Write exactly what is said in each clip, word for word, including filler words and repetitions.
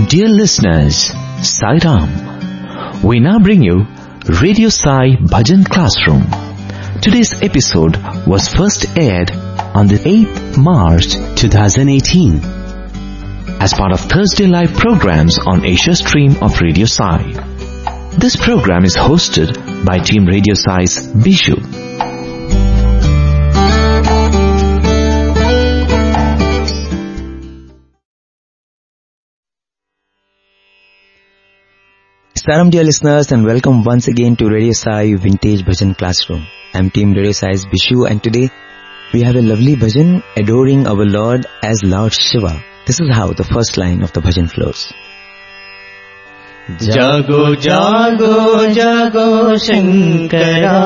Dear listeners, Sai Ram. We now bring you Radio Sai Bhajan Classroom. Today's episode was first aired on the eighth of March twenty eighteen as part of Thursday Live programs on Asia Stream of Radio Sai. This program is hosted by Team Radio Sai's Bishu. Salam dear listeners, and welcome once again to Radio Sai Vintage Bhajan Classroom. I'm Team Radio Sai's Bishu, and today we have a lovely bhajan adoring our Lord as Lord Shiva. This is how the first line of the bhajan flows. Jago jago jago Shankara.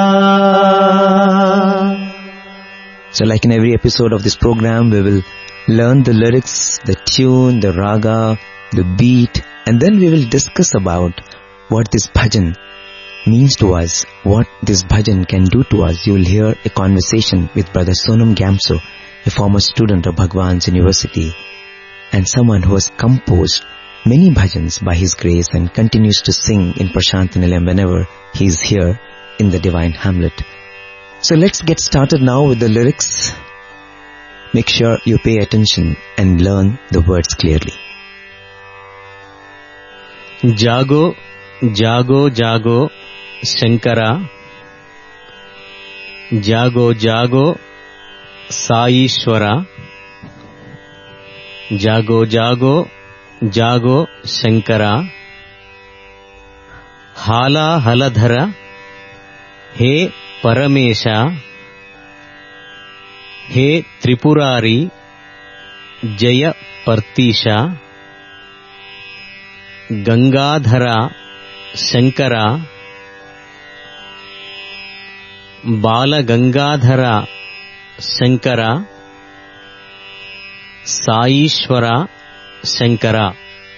So like in every episode of this program, we will learn the lyrics, the tune, the raga, the beat, and then we will discuss about what this bhajan means to us, what this bhajan can do to us. You will hear a conversation with Brother Sonam Gamso, a former student of Bhagwan's University, and someone who has composed many bhajans by his grace and continues to sing in Prashant Nilayam whenever he is here in the Divine Hamlet. So let's get started now with the lyrics. Make sure you pay attention and learn the words clearly. Jago, jago, jago, Shankara. Jago, jago, Saishwara. Jago, jago, jago, Shankara. Hala, haladhara, he Paramesha. He Tripurari, Jaya Partisha. Gangadhara, Shankara. Bala Gangadhara, Shankara. Saishwara, Shankara.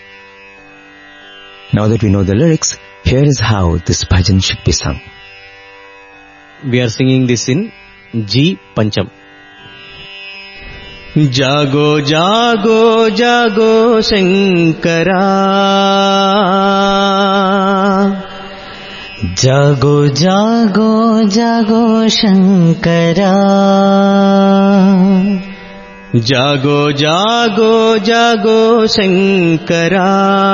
Now that we know the lyrics, here is how this bhajan should be sung. We are singing this in G Pancham. Jago, jago, jago, Shankara. Jago, jago, jago, Shankara. Jago, jago, jago, Shankara.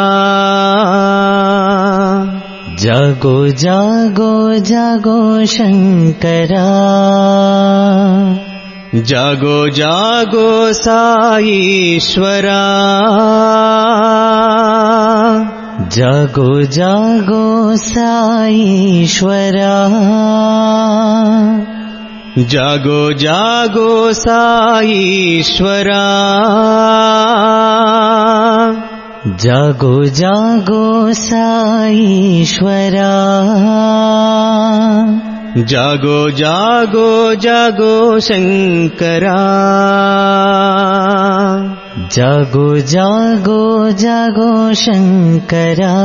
Jago, jago, jago, Shankara. Jago, jago, Saishwara. Jago, jago, Saishwara. Jago, jago, Saishwara. Jago, jago, Saishwara. Jago, jago, jago, Shankara. Jago, jago, jago, Shankara.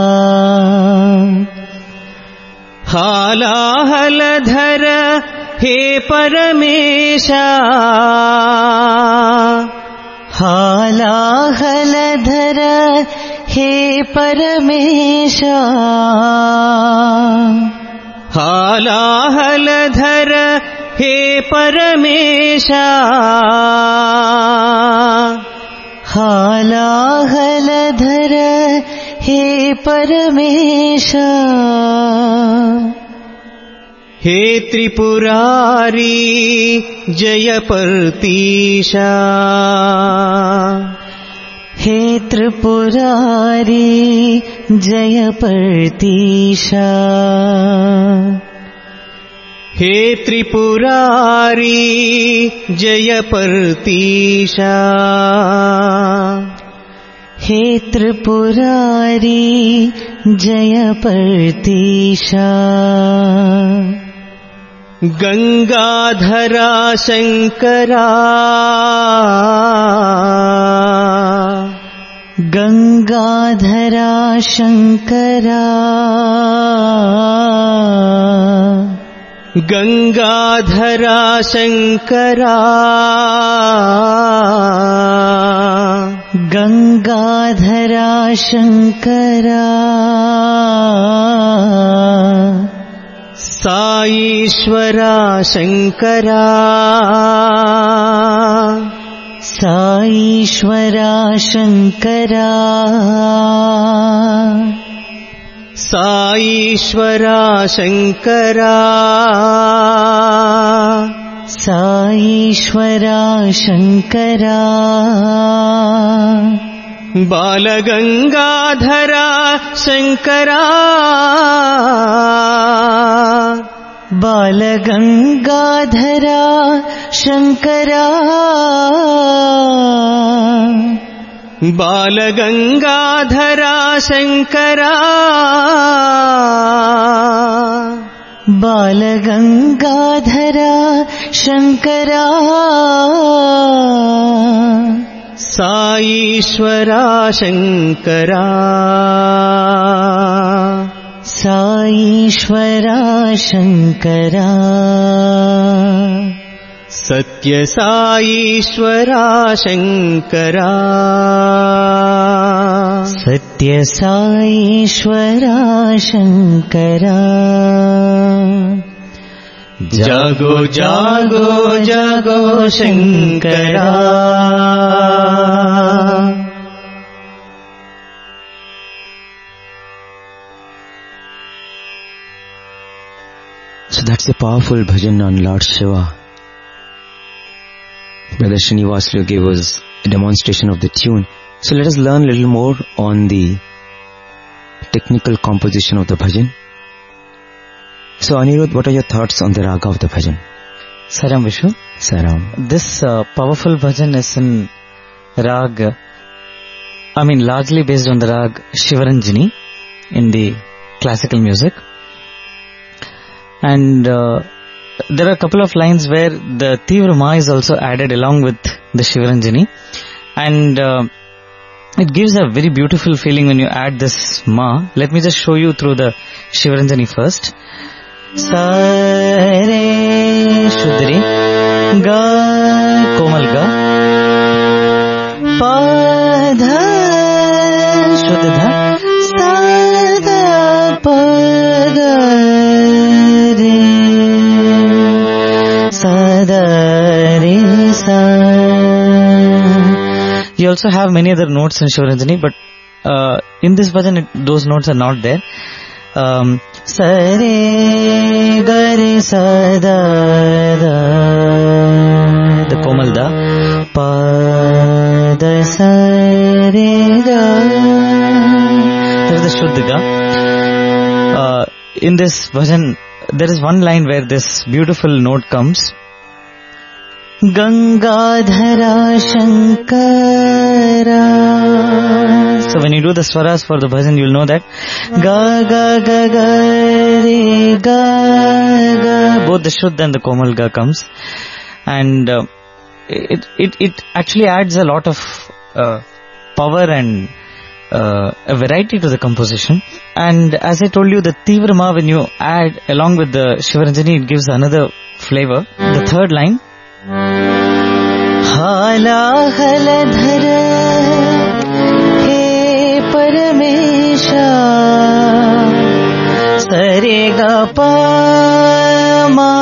Hala, haladhara, he Paramesha. Hala, haladhara, he Paramesha. Hala, haladhara, he Paramesha. Hala, haladhara, he Paramesha. He Tripurari, Jaya Partisha. He Tripurari, Jaya Partisha. He Tripurari, Jaya Partisha. He Tripurari, Jaya Partisha. Gangadhara Shankara. Gangadhara Shankara. Gangadhara Shankara. गंगाधरा Shankara साईश्वरा Shankara साईश्वरा Shankara साईश्वरा Shankara साईश्वरा Shankara बालगंगाधरा Shankara बालगंगाधरा Shankara बालगंगाधरा Shankara बालगंगाधरा Shankara साईश्वरा Shankara साईश्वरा Shankara सत्य साईश्वरा शंकरा सत्य साईश्वरा शंकरा जागो जागो जागो Shankara So that's a powerful bhajan on Lord Shiva. Brother Srinivaslu gave us a demonstration of the tune. So let us learn a little more on the technical composition of the bhajan. So Anirudh, what are your thoughts on the raga of the bhajan? Saram Vishu. Saram. This uh, powerful bhajan is in rag, I mean largely based on the rag Shivaranjani in the classical music. And uh, there are a couple of lines where the Tivra Ma is also added along with the Shivaranjani. And uh, it gives a very beautiful feeling when you add this Ma. Let me just show you through the Shivaranjani first. Sa re Shudri Ga Komal Ga Pa Dha Shuddha Sa Da Pa Da Re Sa Da Re Sa. You also have many other notes in Shivaranjani, but uh, in this bhajan it, those notes are not there. Um, Sa re ga re sa da da, the komal da, pa da sa re ga, there is the shuddha ga. Uh, in this bhajan there is one line where this beautiful note comes. Gangadhara Shankara. So when you do the swaras for the bhajan, you will know that ga ga ga ga re ga ga, both the shuddha and the komal ga comes, and uh, it it it actually adds a lot of uh, power and uh, a variety to the composition. And as I told you, the Tivra Ma, when you add along with the Shivaranjani, it gives another flavor. The third line, hala hala dhara he paramesha sare ga pa ma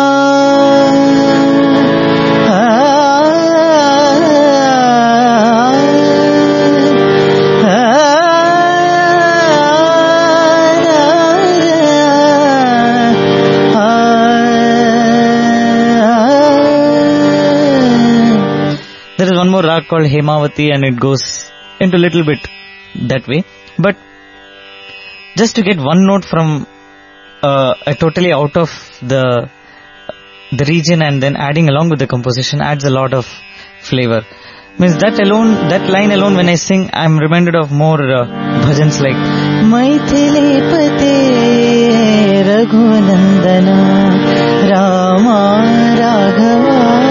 more rag called Hemavati, and it goes into a little bit that way. But just to get one note from uh, a totally out of the the region and then adding along with the composition adds a lot of flavor. Means that alone, that line alone, when I sing, I'm reminded of more uh, bhajans like Maithili Pate Raghunandana Rama Raghava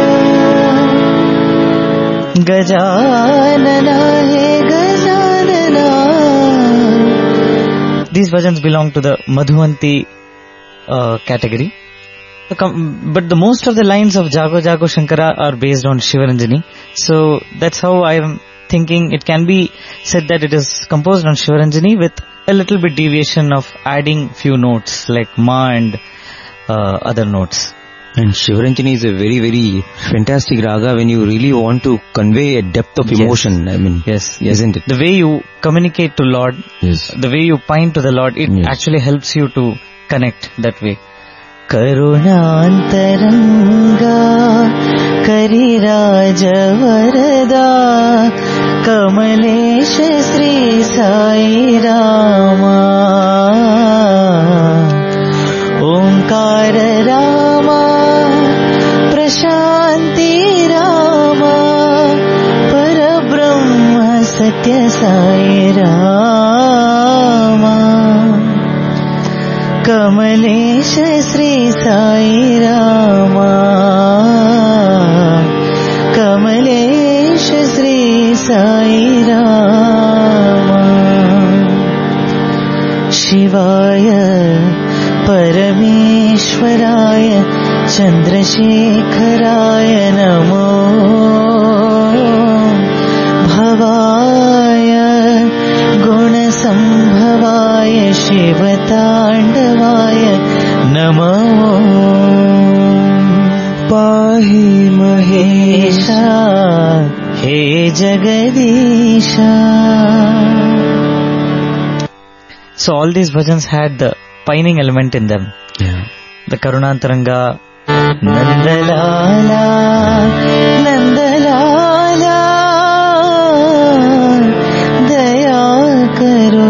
Gajanana He Gajanana. These bhajans belong to the Madhuvanti uh, category. But the most of the lines of Jago Jago Shankara are based on Shivaranjani. So that's how I am thinking it can be said that it is composed on Shivaranjani with a little bit deviation of adding few notes like Ma and uh, other notes. And Shivaranjani is a very, very fantastic raga when you really want to convey a depth of emotion. Yes. I mean, yes, yes. Isn't it? The way you communicate to Lord, Yes. the way you point to the Lord, it Yes. actually helps you to connect that way. करुणान्तरङ्गा करिराज वरदा कमलेश श्री साई रामा ओंकार रामा प्रशान्ति रामा परब्रह्म सत्य साई रामा कमलेश श्री साई रामा कमलेश श्री साई रामा शिवाय परमेश्वराय चन्द्रशेखराय नमो भवाय गुणसम्भवाय शिवताण्डवाय नमो पाहि महेशा हे Jagadisha. So all these bhajans had the pining element in them. Yeah. The Karunantaranga, Nandlala Nandlala दया करो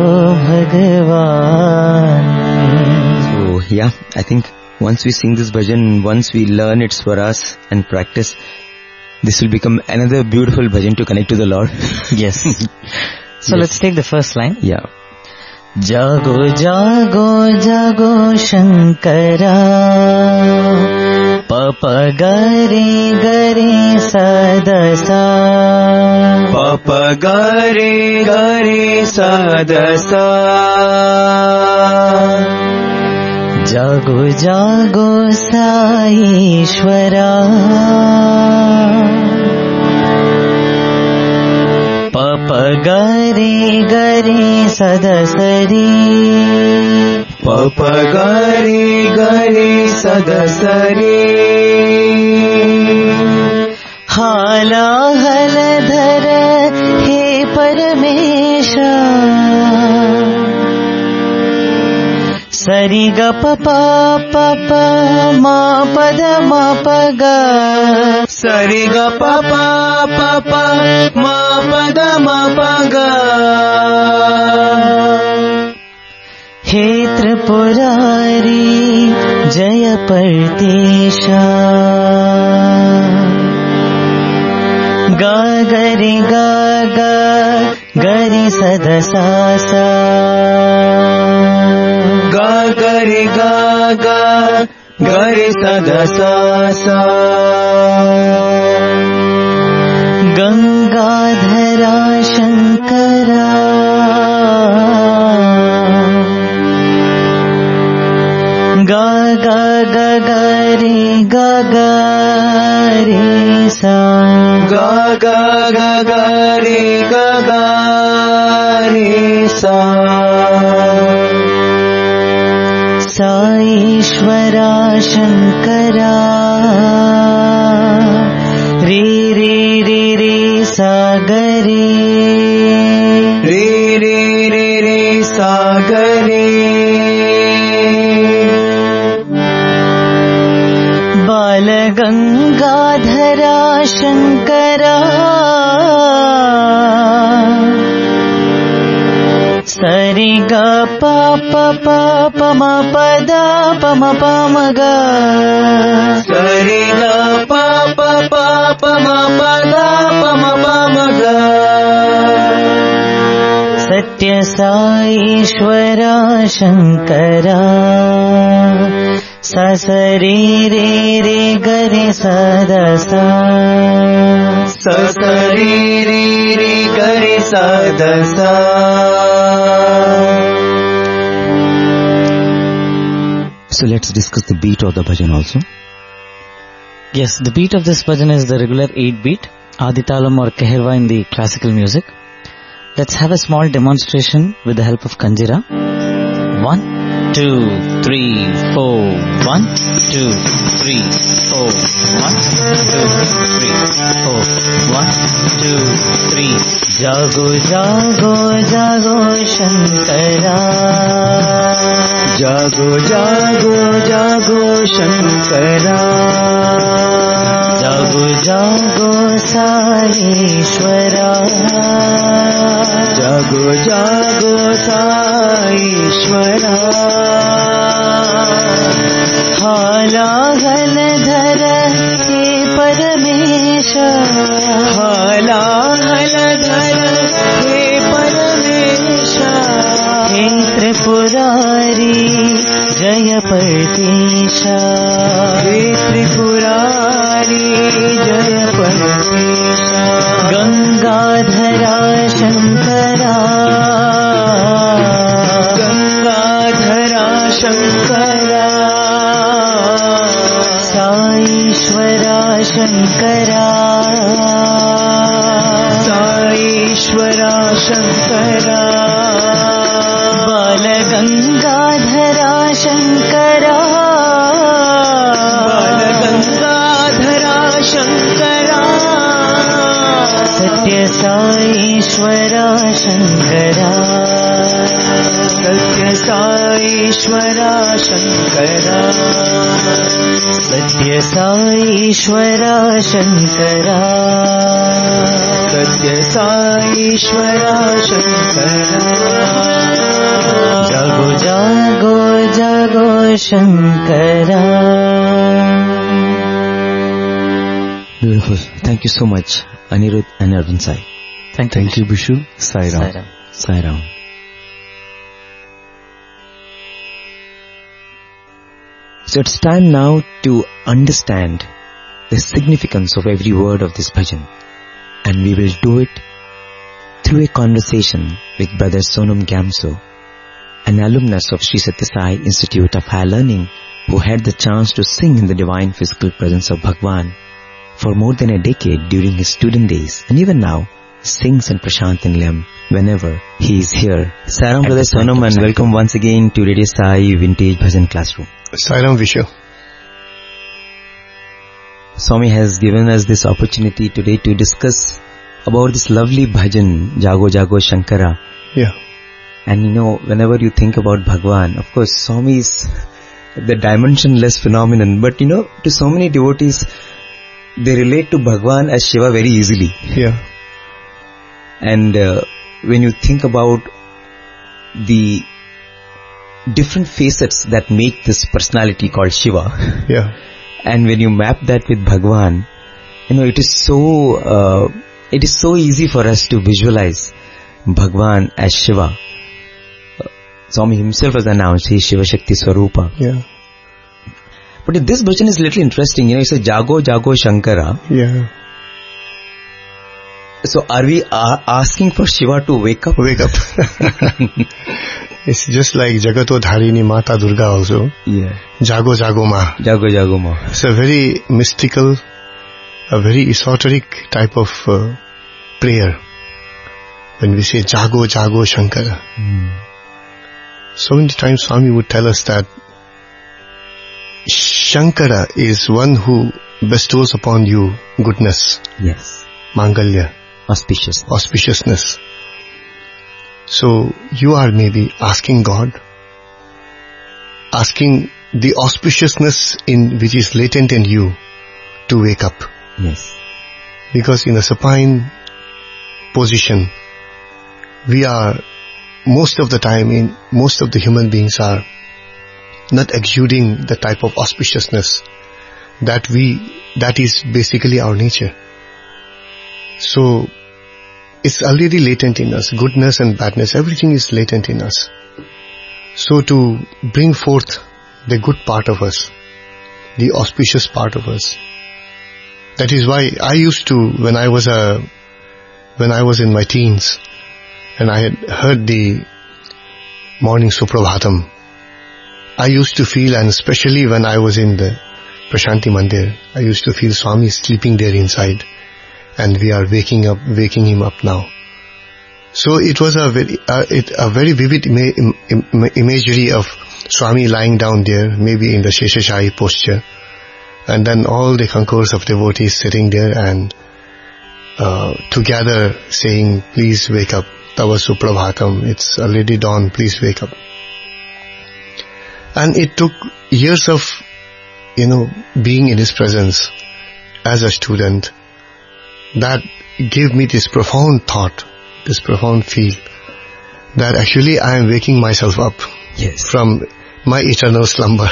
भगवान. So, yeah, I think once we sing this bhajan, once we learn its swaras and practice, this will become another beautiful bhajan to connect to the Lord. yes. So Yes. let's take the first line. Yeah. जागो जागो जागो शंकरा पप गरे गरे सदसा पप गरे गरे सदसा जागो जागो साईश्वरा पप गरे गरे सदसरी पप गरे गरे सदसरी हाला हलधर हे परमेशा सरि ग प प प प मा पद मा प ग सरि ग प प प प मा पद मा प ग हे त्रिपुरारी जय पर्तेशा ग गरि ग ग गरि सदसा सा ग गरि ग ग गरि सदसा सा गंगाधरा शंकरा ग ग ग ग रे ग ग रे सा ग ग ग ग रे ग ग रे सा साईश्वरा शंकरा रे रे रे रे सागरे रे रे रे रे सागरे बाल गंगाधरा शंकरा सरि ग प प प प म प द प म प म ग सरि ग प प प प म प द प म प म ग सत्य साईश्वरा शंकरा स स रे रे रे ग रे सदसा स स रे रे रे ग रे सदसा. So let's discuss the beat of the bhajan also. Yes, the beat of this bhajan is the regular eight beat. Aditalam or Keherva in the classical music. Let's have a small demonstration with the help of Kanjira. One, two, three, four. One, two, three, four. One, two, three, four. One, two, three. Jago, jago, jago, Shankara. Jago, jago, jago, Shankara. Jago, jago, Saishwara. Jago, jago, Saishwara. हाला हल धर हे परमेशा. हाला हल धर हे परमेशा. हे त्रिपुरारी जय परमेशा. हे त्रिपुरारी जय परमेशा. गंगाधरा शंकरा. गंगाधरा शंकरा. साईश्वरा शंकरा. साईश्वरा शंकरा. बाल गंगाधरा शंकरा. बाल गंगाधरा शंकरा. सत्य साईश्वरा शंकरा. सत्य साईश्वरा शंकरा. सत्य साईश्वरा शंकरा. सत्य साईश्वरा शंकरा. जागो जागो जागो Shankara. Beautiful. Thank you so much, Anirudh and Arvind Sai. Thank you. Thank you, Bishu. Sai Ram. Sai Ram. Sai Ram. So it's time now to understand the significance of every word of this bhajan, and we will do it through a conversation with Brother Sonam Gyamso, an alumnus of Sri Sathya Sai Institute of Higher Learning, who had the chance to sing in the divine physical presence of Bhagwan for more than a decade during his student days, and even now sings in Prashanti Nilayam whenever he is here. Saram Brother Sonam, and welcome once again to Radio Sai Vintage Bhajan Classroom. Sairam Vishu. Swami has given us this opportunity today to discuss about this lovely bhajan, Jago Jago Shankara. Yeah. And you know, whenever you think about Bhagwan, of course, Swami is the dimensionless phenomenon. But you know, to so many devotees, they relate to Bhagwan as Shiva very easily. Yeah. And uh, when you think about the different facets that make this personality called Shiva, Yeah. and when you map that with Bhagwan, you know, it is so uh, it is so easy for us to visualize Bhagwan as Shiva. Uh, Swami himself has announced he is Shiva Shakti Swarupa. Yeah. But this bhajan is a little interesting. You know, it's a Jago Jago Shankara. Yeah. So are we uh, asking for Shiva to wake up? Wake up. It's just like Jagato Dharini Mata Durga also. Yeah. Jago Jago Ma. Jago Jago Ma. It's a very mystical, a very esoteric type of uh, prayer. When we say Jago Jago Shankara. Mm. So many times Swami would tell us that Shankara is one who bestows upon you goodness, Yes. Mangalya, Auspicious. auspiciousness. So you are maybe asking God, asking the auspiciousness in which is latent in you to wake up. Yes. Because in a supine position, we are most of the time, in most of the human beings are not exuding the type of auspiciousness that we, that is basically our nature. So it's already latent in us, goodness and badness, everything is latent in us. So to bring forth the good part of us, the auspicious part of us, that is why I used to, when I was a, when I was in my teens, and I had heard the morning Suprabhatam, I used to feel, and especially when I was in the Prashanti Mandir, I used to feel Swami sleeping there inside. and we are waking up, waking him up now. So it was a very, uh, it, a very vivid ima- im- im- imagery of Swami lying down there, maybe in the Sheshashayi posture, and then all the concourse of devotees sitting there and uh, together saying, please wake up, Tava Suprabhatam, it's already dawn, please wake up. And it took years of, you know, being in his presence as a student that gave me this profound thought, this profound feel that actually I am waking myself up Yes. from my eternal slumber.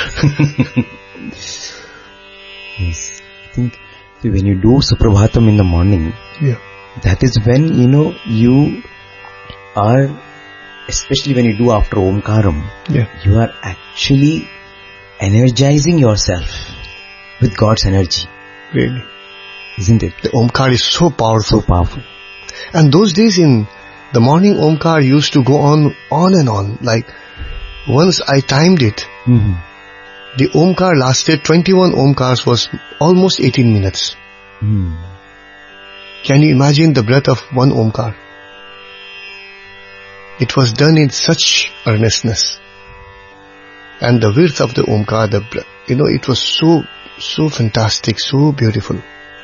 Yes. I think when you do Suprabhatam in the morning, Yeah. that is when, you know, you are, especially when you do after Omkaram, Yeah. you are actually energizing yourself with God's energy, Really. isn't it? The Omkar is so powerful. So powerful. And those days in the morning Omkar used to go on, on and on. Like, once I timed it, Mm-hmm. the Omkar lasted twenty-one Omkars, was almost eighteen minutes. Mm. Can you imagine the breadth of one Omkar? It was done in such earnestness. And the width of the Omkar, the, bre- you know, it was so, so fantastic, so beautiful.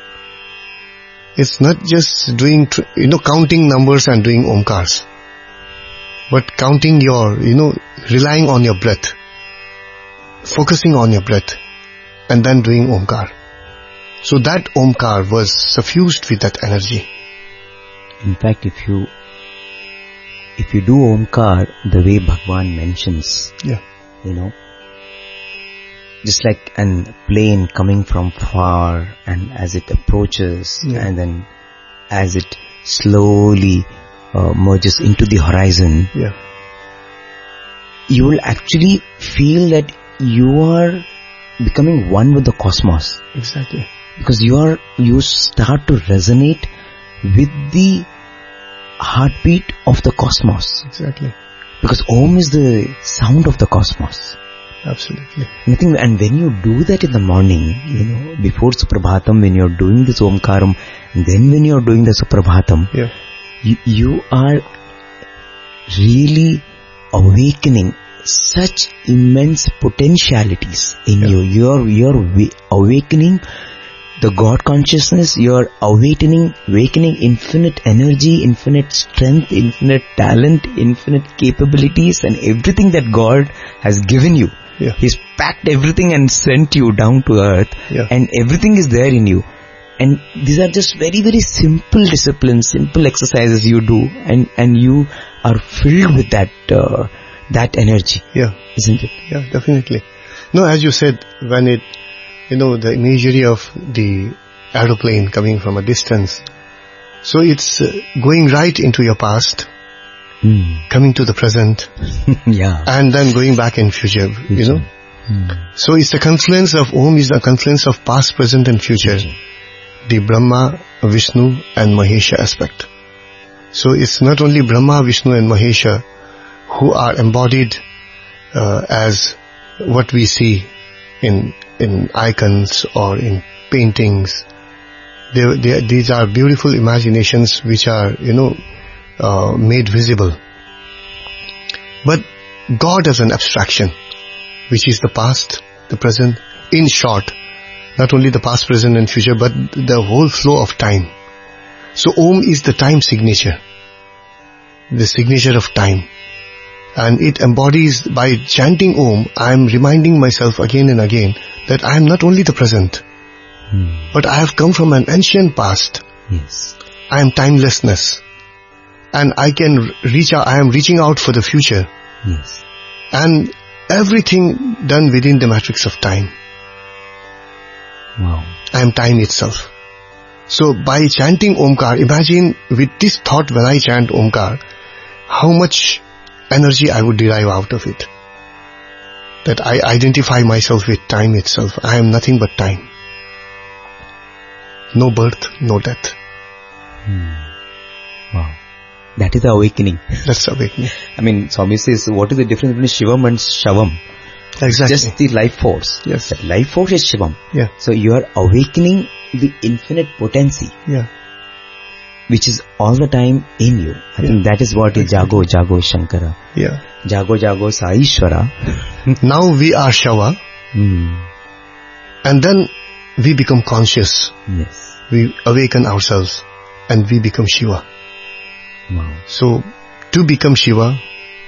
It's not just doing, tr- you know, counting numbers and doing Omkars, but counting your, you know, relying on your breath, focusing on your breath, and then doing Omkar. So that Omkar was suffused with that energy. In fact, if you if you do Omkar the way Bhagwan mentions, Yeah. you know, just like an plane coming from far, and as it approaches, Yeah. and then as it slowly uh, merges into the horizon, Yeah. you will actually feel that you are becoming one with the cosmos, Exactly. because you are you start to resonate with the heartbeat of the cosmos, Exactly. because Om is the sound of the cosmos. Absolutely. And I think, and when you do that in the morning, you know, before Suprabhatam, when you're doing this Omkaram, and then when you're doing the Suprabhatam, Yeah. you, you are really awakening such immense potentialities in Yeah. you. You're, you're wa- awakening the God consciousness, you're awakening, awakening infinite energy, infinite strength, infinite talent, infinite capabilities, and everything that God has given you. Yeah. He's packed everything and sent you down to earth, Yeah. and everything is there in you. And these are just very, very simple disciplines, simple exercises you do, and, and you are filled with that, uh, that energy, Yeah. isn't it? Yeah, definitely. No, as you said, when it, you know, the imagery of the aeroplane coming from a distance, so it's uh, going right into your past, Mm. coming to the present, Yeah. and then going back in future, you know. Mm. So it's the confluence of Om is the confluence of past, present and future. The Brahma, Vishnu and Mahesha aspect. So it's not only Brahma, Vishnu and Mahesha who are embodied uh, as what we see in in icons or in paintings. They, they, these are beautiful imaginations which are, you know, uh, made visible. But God as an abstraction, which is the past, the present, in short, not only the past, present and future, but the whole flow of time. So Om is the time signature, the signature of time. And it embodies, by chanting Om, I am reminding myself again and again that I am not only the present, Mm. but I have come from an ancient past. Yes. I am timelessness. And I can reach out, I am reaching out for the future. Yes. And everything done within the matrix of time. Wow. I am time itself. So by chanting Omkar, imagine with this thought when I chant Omkar, how much energy I would derive out of it. That I identify myself with time itself. I am nothing but time. No birth, no death. Wow. That is the awakening. That's awakening. I mean, Swami says, what is the difference between Shivam and Shavam? Exactly. Just the life force. Yes. That life force is Shivam. Yeah. So you are awakening the infinite potency. Yeah. which is all the time in you. I Yeah. think that is what is Jago, Jago Shankara. Yeah. Jago, Jago Saishwara. Now we are Shava, Hmm. and then we become conscious. Yes. We awaken ourselves, and we become Shiva. Wow. So, to become Shiva,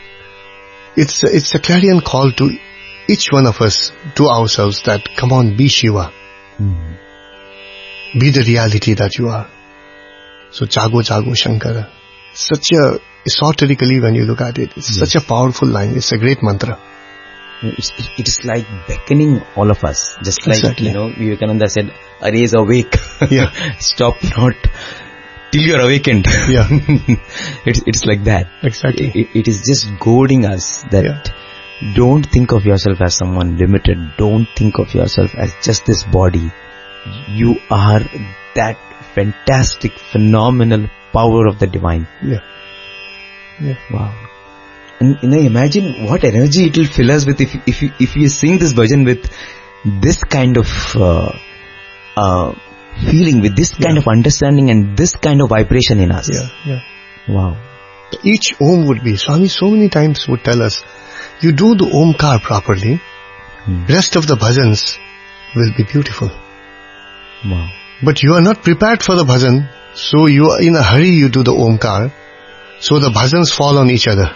it's a, it's a clarion call to each one of us, to ourselves, that come on, be Shiva. Hmm. Be the reality that you are. So, Jago, Jago, Shankara. Such a, esoterically when you look at it, it's Yes. such a powerful line. It's a great mantra. It's, it, it is like beckoning all of us. Just like, Exactly. you know, Vivekananda said, "Arise, awake." Yeah. Stop not till you are awakened. Yeah. it's, it's like that. Exactly. It, it is just goading us that Yeah. don't think of yourself as someone limited. Don't think of yourself as just this body. You are that fantastic, phenomenal power of the divine. Yeah. Yeah. Wow. And you know, imagine what energy it will fill us with if if you, if you sing this bhajan with this kind of uh, uh, feeling, with this kind Yeah. of understanding and this kind of vibration in us. Yeah. Yeah. Wow. Each Om would be, Swami so many times would tell us, you do the Omkar properly, Hmm. rest of the bhajans will be beautiful. Wow. But you are not prepared for the bhajan, so you are in a hurry, you do the Omkar, so the bhajans fall on each other.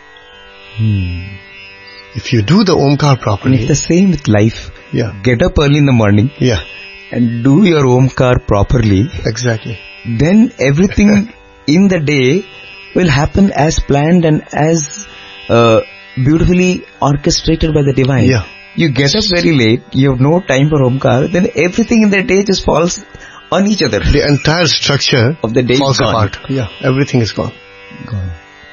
Hmm. If you do the Omkar And properly, it's the same with life. yeah, Get up early in the morning yeah, and do your Omkar properly. exactly. Then everything in the day will happen as planned and as uh, beautifully orchestrated by the divine. Yeah. You get up very late, you have no time for Omkar, then everything in the day just falls on each other. The entire structure Of the day is falls gone. apart. Yeah, everything is gone. Gone.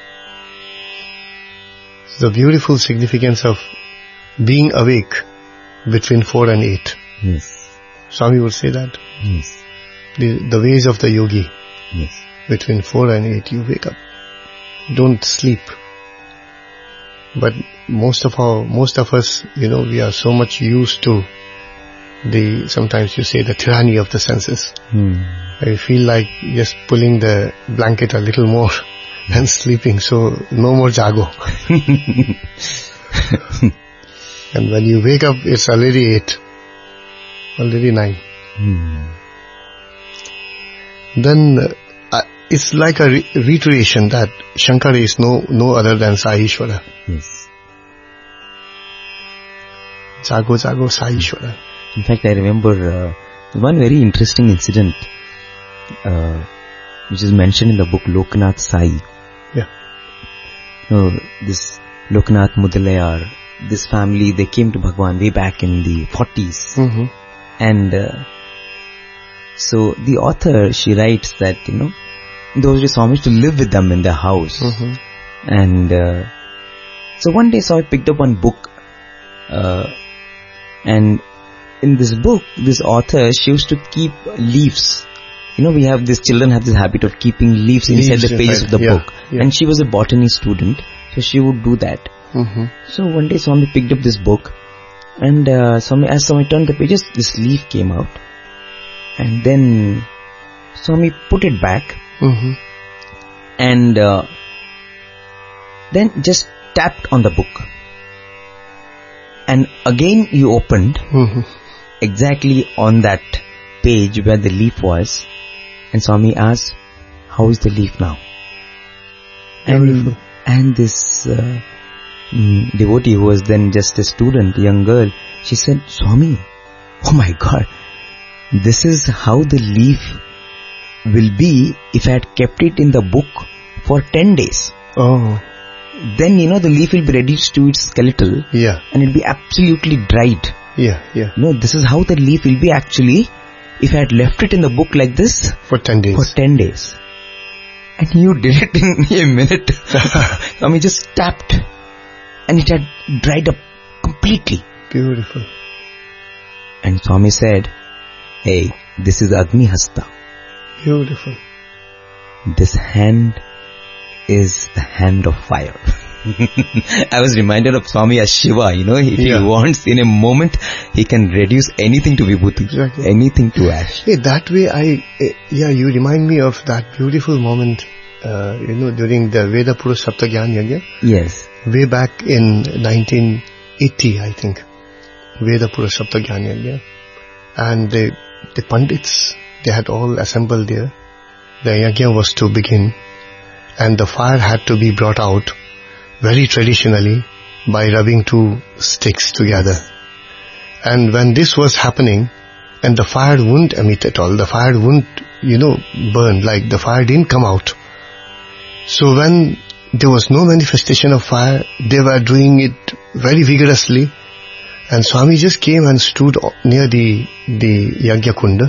The beautiful significance of being awake between four and eight. Yes. Swami would say that. Yes. The, the ways of the yogi. Yes. Between four and eight, you wake up. Don't sleep. But most of our, most of us, you know, we are so much used to the, sometimes you say the tyranny of the senses. Hmm. I feel like just pulling the blanket a little more and sleeping, so no more jago. And when you wake up, it's already eight, already nine. Hmm. Then uh, it's like a re- reiteration that Shankara is no no other than Sai Ishvara. Yes. Jago Jago Sai Ishvara. In fact, I remember uh, one very interesting incident uh, which is mentioned in the book Loknath Sai. Yeah. You know, this Loknath Mudalayar, this family, they came to Bhagwan way back in the forties. Mm-hmm. And uh, so the author, she writes that, you know, those days Swami used to live with them in their house. Mm-hmm. And uh, so one day Swami picked up one book, uh, and in this book, this author, she used to keep leaves. You know, we have this, children have this habit of keeping leaves inside Leaves the pages inside, of the yeah, book. yeah. And she was a botany student, so she would do that. Mm-hmm. So one day Swami picked up this book, and uh, Swami, as Swami turned the pages, this leaf came out. And then Swami put it back, Mm-hmm. and uh, then just tapped on the book. And again you opened Mm-hmm. exactly on that page where the leaf was, and Swami asked, how is the leaf now? Beautiful. And, and this uh, mm, devotee who was then just a student, young girl, she said, Swami, oh my God, this is how the leaf will be if I had kept it in the book for ten days. Oh, Then, you know, the leaf will be reduced to its skeletal yeah, and it will be absolutely dried. yeah, yeah. No, this is how the leaf will be actually if I had left it in the book like this For ten days. for ten days. And you did it in a minute. I mean, just tapped and it had dried up completely. Beautiful. And Swami said, hey, this is Agni Hasta. Beautiful. This hand is the hand of fire. I was reminded of Swami as Shiva, you know, if Yeah. he wants in a moment, he can reduce anything to vibhuti, Exactly. anything to ash. Hey, that way I, eh, yeah, you remind me of that beautiful moment, uh, you know, during the Veda Purush Saptagyan Yajna, Yes. way back in nineteen eighty, I think. Veda Purush Saptagyan Yajna. And the, the Pandits, they had all assembled there. The yajna was to begin, and the fire had to be brought out very traditionally by rubbing two sticks together. And when this was happening, and the fire wouldn't emit at all, the fire wouldn't, you know, burn, like the fire didn't come out. So when there was no manifestation of fire, they were doing it very vigorously, and Swami just came and stood near the, the Yajna Kunda,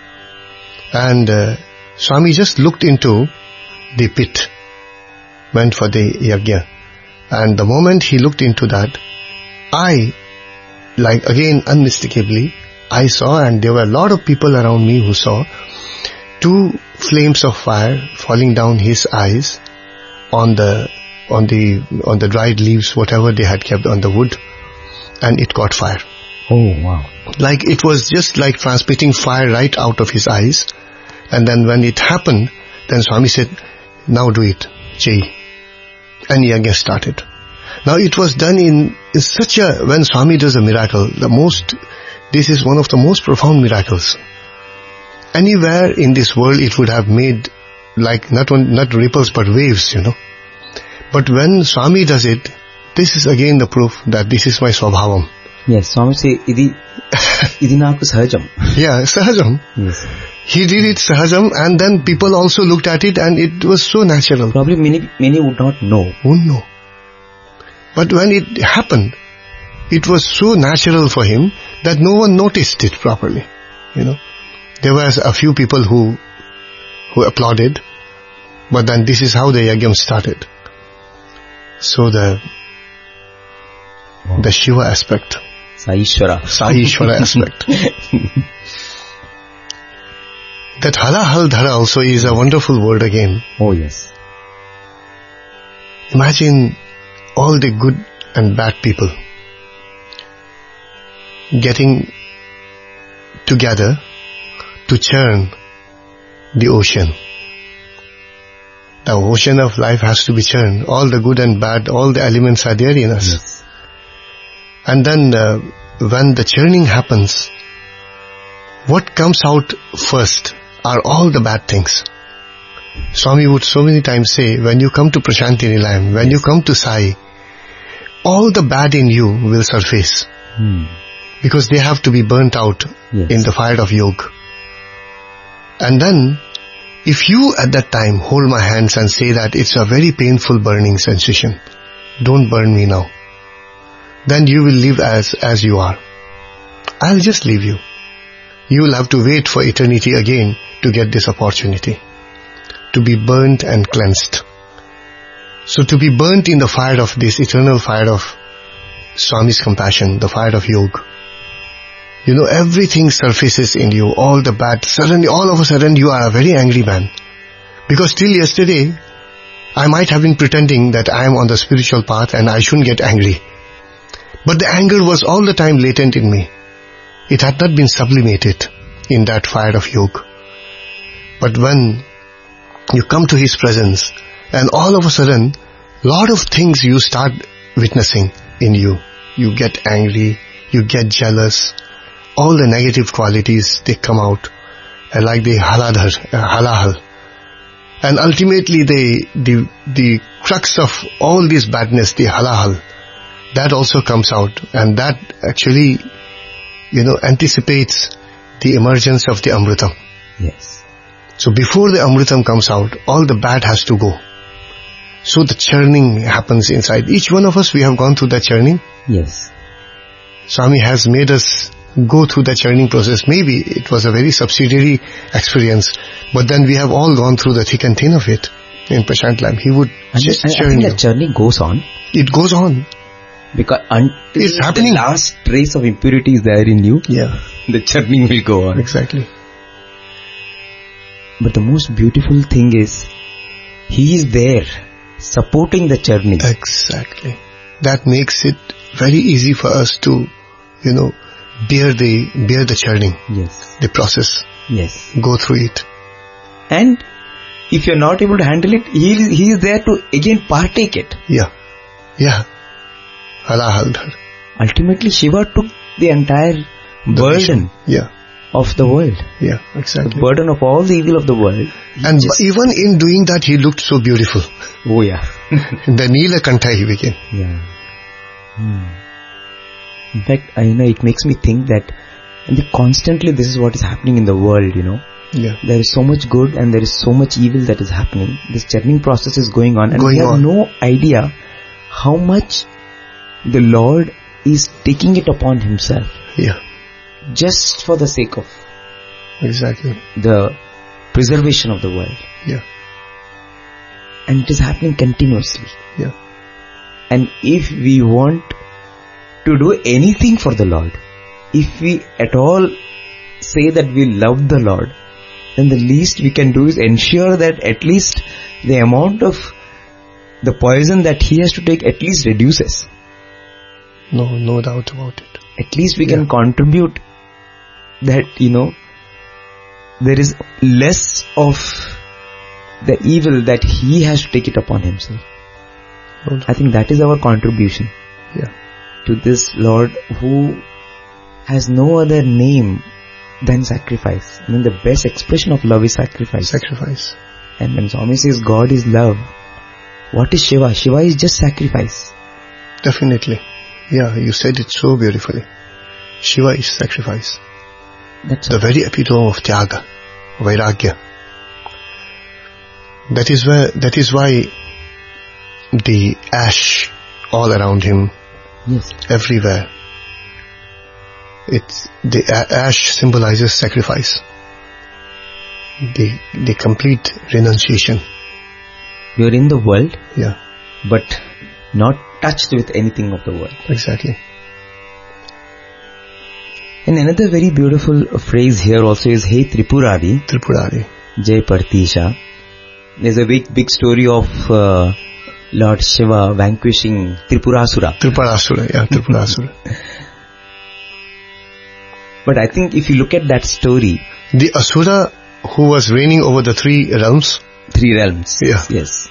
and uh, Swami just looked into the pit meant for the yajna. And the moment he looked into that, I, like again unmistakably, I saw, and there were a lot of people around me who saw, two flames of fire falling down his eyes on the, on the, on the dried leaves, whatever they had kept on the wood, and it caught fire. Oh, wow. Like it was just like transmitting fire right out of his eyes. And then when it happened, then Swami said, now do it, Jai. And yajna started. Now it was done in, in such a, when Swami does a miracle, the most, this is one of the most profound miracles. Anywhere in this world it would have made like not one, not ripples but waves, you know. But when Swami does it, this is again the proof that this is my swabhavam. Yes, Swami say, idi, idi naaku sahajam. Yeah, sahajam. Yes. He did it sahajam, and then people also looked at it, and it was so natural. Probably many, many would not know. Wouldn't know. But when it happened, it was so natural for him that no one noticed it properly. You know, there was a few people who who applauded, but then this is how the yajna started. So the Wow. the Shiva aspect, Saishwara. Saishwara aspect. That halahal dhara also is a wonderful word again. Oh, yes. Imagine all the good and bad people getting together to churn the ocean. The ocean of life has to be churned. All the good and bad, all the elements are there in us. Yes. And then uh, when the churning happens, what comes out first are all the bad things. Swami would so many times say, when you come to Prashanti Nilayam, when you come to Sai, all the bad in you will surface. Hmm. Because they have to be burnt out Yes. in the fire of yoga. And then, if you at that time hold my hands and say that it's a very painful burning sensation, don't burn me now, then you will live as, as you are. I'll just leave you. You will have to wait for eternity again to get this opportunity, to be burnt and cleansed. So to be burnt in the fire of this eternal fire of Swami's compassion, the fire of yoga, you know, everything surfaces in you, all the bad, suddenly, all of a sudden you are a very angry man. Because till yesterday, I might have been pretending that I am on the spiritual path and I shouldn't get angry. But the anger was all the time latent in me. It had not been sublimated in that fire of yoga. But when you come to his presence, and all of a sudden, lot of things you start witnessing in you. You get angry, you get jealous, all the negative qualities, they come out, uh, like the haladhar, uh, halahal. And ultimately the, the, the crux of all this badness, the halahal, that also comes out, and that actually, you know, anticipates the emergence of the Amritam. Yes. So before the Amritam comes out, all the bad has to go. So the churning happens inside. Each one of us, we have gone through that churning. Yes. Swami has made us go through the churning process. Maybe it was a very subsidiary experience, but then we have all gone through the thick and thin of it in Prashant Lam. He would And just I, I churn think you. that journey goes on. It goes on. Because until It's happening. the last trace of impurity is there in you, Yeah, the churning will go on. exactly. But the most beautiful thing is, he is there supporting the churning. Exactly. That makes it very easy for us to, you know, bear the bear the churning, Yes. the process, Yes. go through it. And if you're not able to handle it, he is, he is there to again partake it. Yeah. Yeah. Hala Haldar. Ultimately, Shiva took the entire The burden vision. Yeah. of the world. Yeah. The Exactly. burden of all the evil of the world. He And just- even in doing that, he looked so beautiful. oh yeah. The Neela Kantha he became. Yeah. Hmm. In fact, I, you know, it makes me think that and the, constantly this is what is happening in the world, you know. Yeah. There is so much good and there is so much evil that is happening. This churning process is going on and Going we have on. no idea how much the Lord is taking it upon himself Yeah. just for the sake of Exactly. the preservation of the world. Yeah. And it is happening continuously. Yeah. And if we want to do anything for the Lord, if we at all say that we love the Lord, then the least we can do is ensure that at least the amount of the poison that he has to take at least reduces. No, no doubt about it. At least we Yeah. can contribute that, you know, there is less of the evil that he has to take it upon himself. No doubt. I think that is our contribution Yeah. to this Lord who has no other name than sacrifice. I mean, the best expression of love is sacrifice. Sacrifice. And when Swami says God is love, what is Shiva? Shiva is just sacrifice. Definitely. Yeah, you said it so beautifully. Shiva is sacrifice. That's The all. very epitome of Tyaga, Vairagya. That is where, that is why the ash all around him, Yes. everywhere, it's, the a- ash symbolizes sacrifice. The, the complete renunciation. You're in the world, Yeah, but not touched with anything of the world. exactly. And another very beautiful phrase here also is, Hey Tripurari, Tripurari. Jai Partisha. There's a big, big story of uh, Lord Shiva vanquishing Tripurasura. Tripurasura, yeah, Tripurasura. But I think if you look at that story, The Asura who was reigning over the three realms. three realms. Yeah. Yes.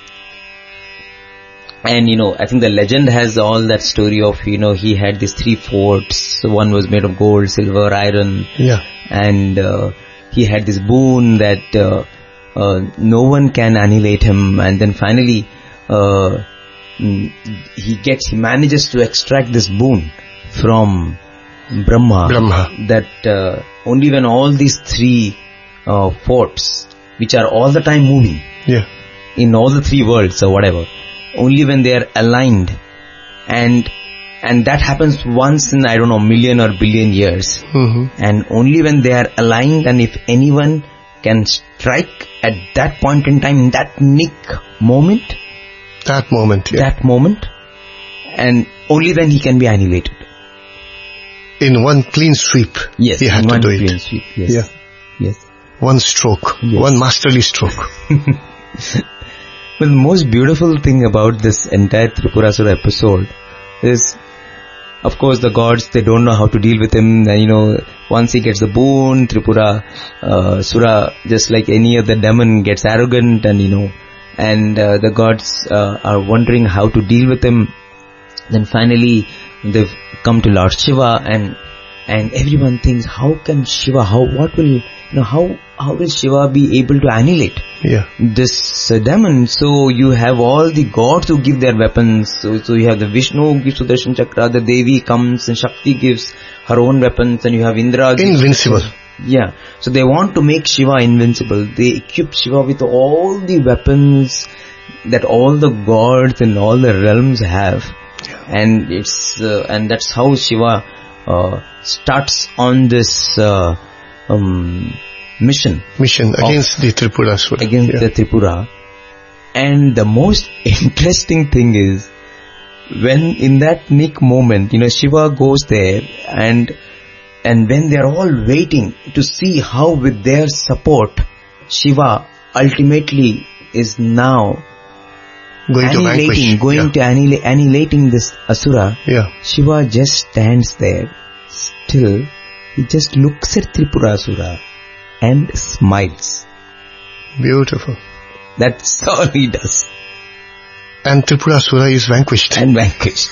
And you know, I think the legend has all that story of, you know, he had these three forts. So one was made of gold, silver, iron. Yeah, And uh, he had this boon that uh, uh, no one can annihilate him. And then finally, uh, mm, he gets, he manages to extract this boon from Brahma. Brahma. That uh, only when all these three uh, forts, which are all the time moving, yeah, in all the three worlds or whatever, only when they are aligned, and and that happens once in, I don't know, million or billion years, hmm and only when they are aligned, and if anyone can strike at that point in time, in that nick moment, that moment, yeah. that moment, and only then he can be annihilated. In one clean sweep, Yes, he had in to one do clean it. sweep. Yes, Yeah. yes. One stroke, Yes. one masterly stroke. Well, the most beautiful thing about this entire Tripurasura episode is, of course, the gods, they don't know how to deal with him. And, you know, once he gets the boon, Tripura, uh, Sura, just like any other demon, gets arrogant, and, you know, and uh, the gods uh, are wondering how to deal with him. Then finally, they've come to Lord Shiva, and and everyone thinks, how can Shiva, how, what will, you know, how, how will Shiva be able to annihilate Yeah, this uh, demon? So you have all the gods who give their weapons. So, so you have the Vishnu who gives Sudarshan Chakra, the Devi comes and Shakti gives her own weapons, and you have Indra. gives- invincible. Yeah. So they want to make Shiva invincible. They equip Shiva with all the weapons that all the gods and all the realms have. And it's, uh, and that's how Shiva uh, starts on this uh, um, mission Mission against the Tripurasura. against yeah. the Tripura. And the most interesting thing is, when in that nick moment, you know, Shiva goes there, and and when they are all waiting to see how with their support Shiva ultimately is now going to vanquish. annihilating, going yeah. to annihil- annihilating this Asura, Yeah. Shiva just stands there, still, he just looks at Tripurasura and smiles. Beautiful. That's all he does. And Tripurasura is vanquished. And vanquished.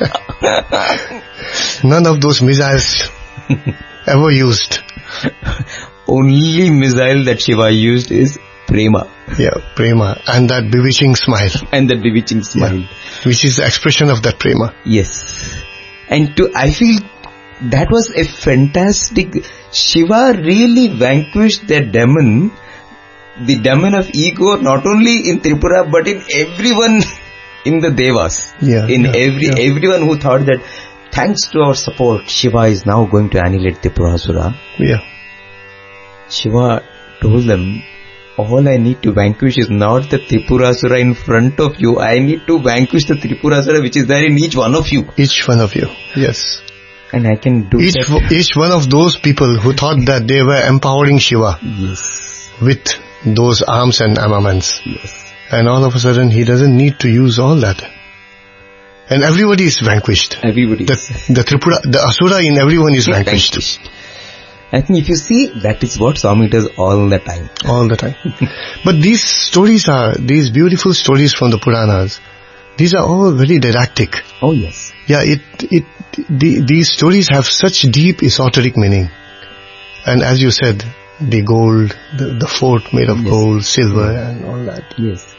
None of those missiles ever used. Only missile that Shiva used is Prema. Yeah, prema. And that bewitching smile. And that bewitching smile. Yeah. Which is the expression of that prema. Yes. And to, I feel that was a fantastic, Shiva really vanquished the demon, the demon of ego, not only in Tripura, but in everyone in the Devas. Yeah. In yeah, every, yeah. everyone who thought that thanks to our support, Shiva is now going to annihilate Tripurasura. Yeah. Shiva told them, all I need to vanquish is not the Tripurasura in front of you. I need to vanquish the Tripurasura which is there in each one of you. Each one of you. Yes. And I can do Each, that. w- each one of those people who thought that they were empowering Shiva Yes. with those arms and armaments. Yes. And all of a sudden he doesn't need to use all that. And everybody is vanquished. Everybody. The, the Tripura, the Asura in everyone is vanquished. vanquished. I think if you see, that is what Swami does all the time. All the time. But these stories are, these beautiful stories from the Puranas, these are all very didactic. Oh yes. Yeah, it, it, the, these stories have such deep esoteric meaning. And as you said, the gold, the, the fort made of Yes. gold, silver and all that. Yes.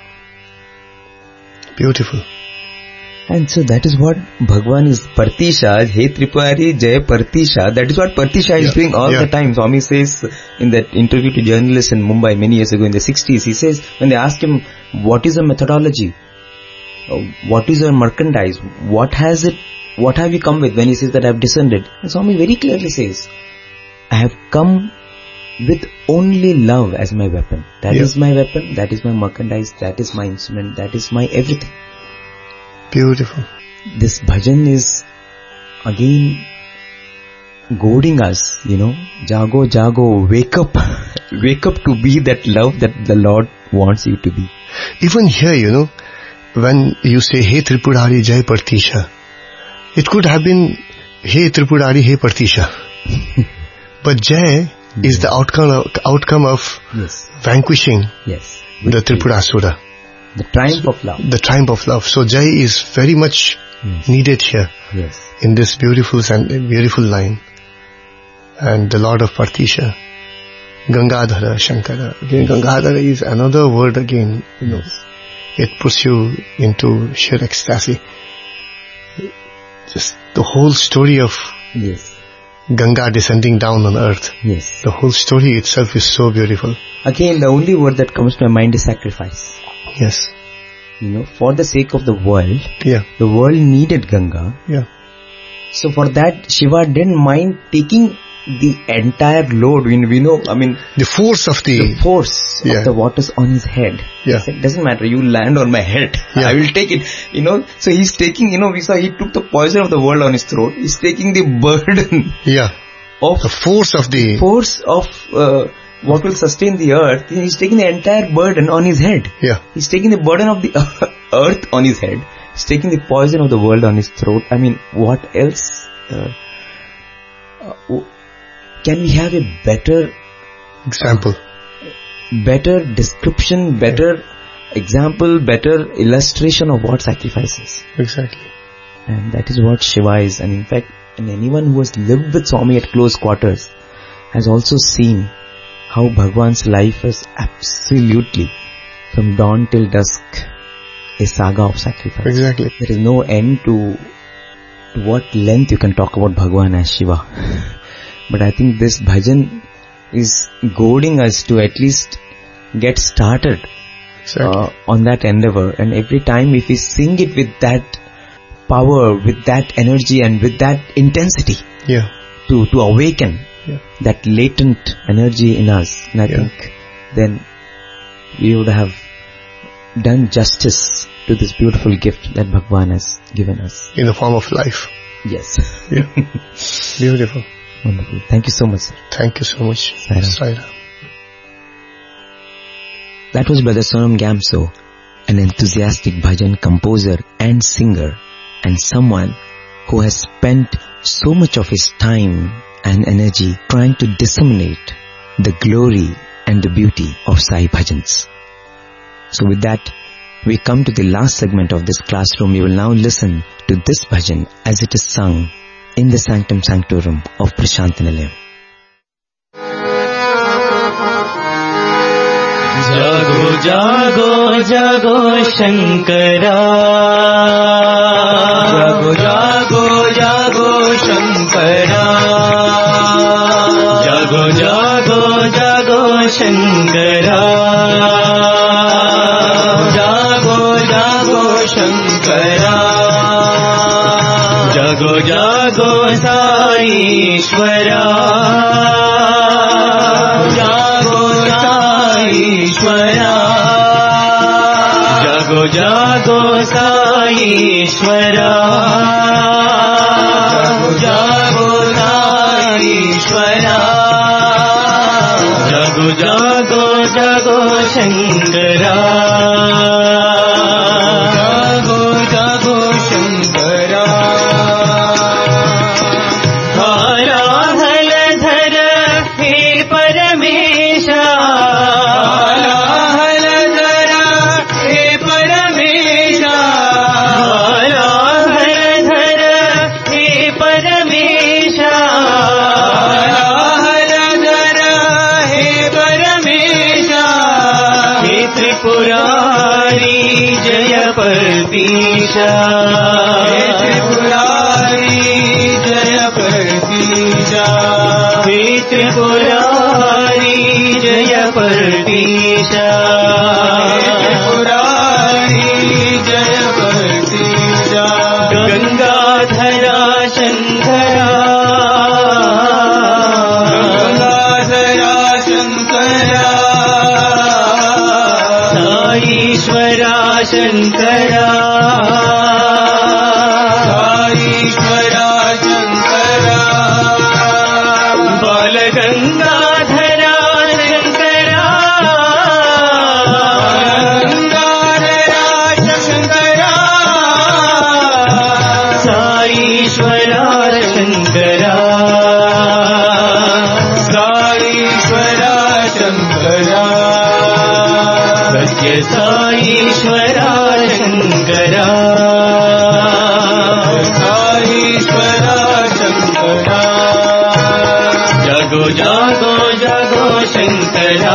Beautiful. And so that is what Bhagwan is Partisha, Hey Tripurari Jai Partisha. That is what Partisha is Yeah. doing all Yeah. the time. Swami says in that interview to journalists in Mumbai many years ago in the sixties, he says, when they ask him, what is the methodology? Uh, What is your merchandise? What has it, what have you come with? When he says that I have descended. And Swami very clearly says, I have come with only love as my weapon. That Yeah. is my weapon, that is my merchandise, that is my instrument, that is my everything. Beautiful. This bhajan is again goading us, you know, jago, jago, wake up, wake up to be that love that the Lord wants you to be. Even here, you know, when you say, Hey Tripurari Jai Partisha, it could have been, Hey Tripurari, Hey Partisha. But Jai is the outcome of, outcome of Yes, vanquishing yes. the Tripurasura, The triumph of love. the triumph of love. So Jai is very much Yes. needed here Yes, in this beautiful san- beautiful line. And the Lord of Partisha, Gangadhara, Shankara. Again, Gangadhara is another word again, you know. It puts you into sheer ecstasy. Just the whole story of yes, Ganga descending down on earth. yes. The whole story itself is so beautiful. Again, the only word that comes to my mind is sacrifice. Yes. You know, for the sake of the world, Yeah. the world needed Ganga. Yeah. So for that, Shiva didn't mind taking the entire load. We, we know, I mean, The force of the, the force Yeah. of the waters on his head. Yeah. He said, doesn't matter, you land on my head. Yeah. I will take it. You know, so he's taking, you know, we saw he took the poison of the world on his throat. He's taking the burden yeah, of the force of the, force of uh, what will sustain the earth. He's taking the entire burden on his head. yeah, He's taking the burden of the earth on his head. He's taking the poison of the world on his throat. I mean, what else? Uh, uh, can we have a better, example. better description, better example, better illustration of what sacrifice is? Exactly. And that is what Shiva is. And in fact, and anyone who has lived with Swami at close quarters has also seen how Bhagwan's life is absolutely, from dawn till dusk, a saga of sacrifice. Exactly. There is no end to, to what length you can talk about Bhagwan as Shiva. But I think this bhajan is goading us to at least get started Exactly. uh, on that endeavor. And every time if we sing it with that power, with that energy and with that intensity yeah. to, to awaken Yeah. that latent energy in us, and I Yeah. think then we would have done justice to this beautiful gift that Bhagwan has given us. In the form of life. Yes. Yeah. Beautiful. Wonderful. Thank you so much, sir. Thank you so much. Sai Ram. Sai Ram. That was Brother Sonam Gamso an enthusiastic bhajan composer and singer, and someone who has spent so much of his time and energy trying to disseminate the glory and the beauty of Sai Bhajans. So with that, we come to the last segment of this classroom. We will now listen to this bhajan as it is sung in the Sanctum Sanctorum of Prashanthi Nilayam. Jago jago jago Shankara, Jago jago jago Shankara, Jago jago jago Shankara, Jago jago Shankara, Jago jago Sai Ishvara, Jago jago Sai Ishvara, Jago Sai Ishvara, Jago jago jago Shankara, Jago jago Shankara, Hara Haladhara He Paramesha, Tripurari Jaya Partisha, Tripurari Jaya Partisha, Tripurari Jaya Partisha, Tripurari Jaya Partisha, Gangadhara Shankara, Gangadhara Shankara, Ishvara Shankara, Ishvara Shankara, Balagangadhara Shankara, Balagangadhara Shankara, Sai Ishvara Shankara, Sai Ishvara Shankara, Satya Sai Ishvara Shankara, Sai Ishvara Shankara, Jago jago jago Shankara,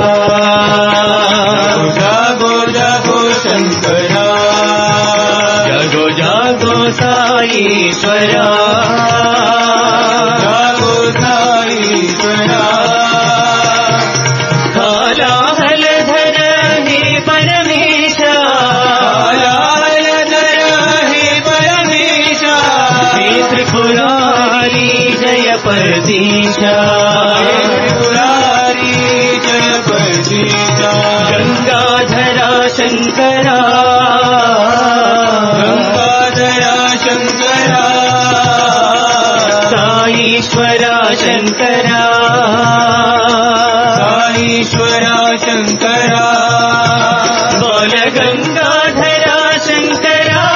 Jago jago Shankara, Jago jago Sai Ishvara, Jago Sai Ishvara, Hala Haladhara He Paramesha, Tripurari Jaya Partisha, Tripurari Jaya Partisha, Gangadhara Shankara, Gangadhara Shankara, Sai Ishvara Shankara, Sai Ishvara Shankara, Bola Gangadhara Shankara,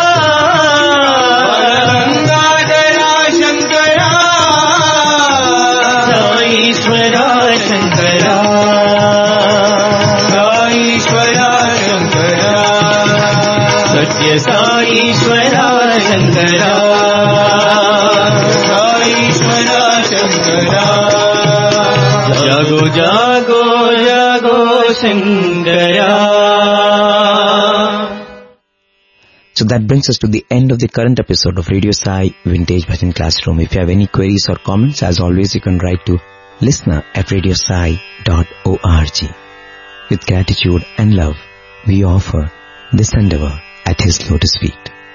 Satya Sai Ishvara Shankara, Sai Ishvara Shankara, Jago jago jago Shankara. So that brings us to the end of the current episode of Radio Sai Vintage Bhajan Classroom. If you have any queries or comments, as always, you can write to listener at radiosai dot org. With gratitude and love, we offer this endeavor at His lotus feet.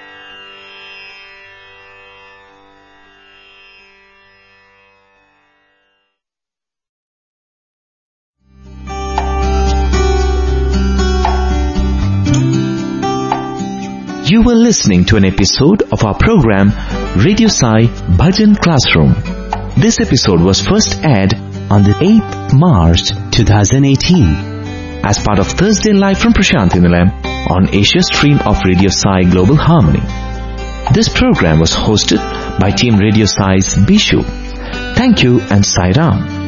You were listening to an episode of our program Radio Sai Bhajan Classroom. This episode was first aired on the eighth of March twenty eighteen as part of Thursday Live from Prashanthi Nilayam on Asia stream of Radio Sai Global Harmony. This program was hosted by Team Radio Sai's Bishu. Thank you and Sai Ram.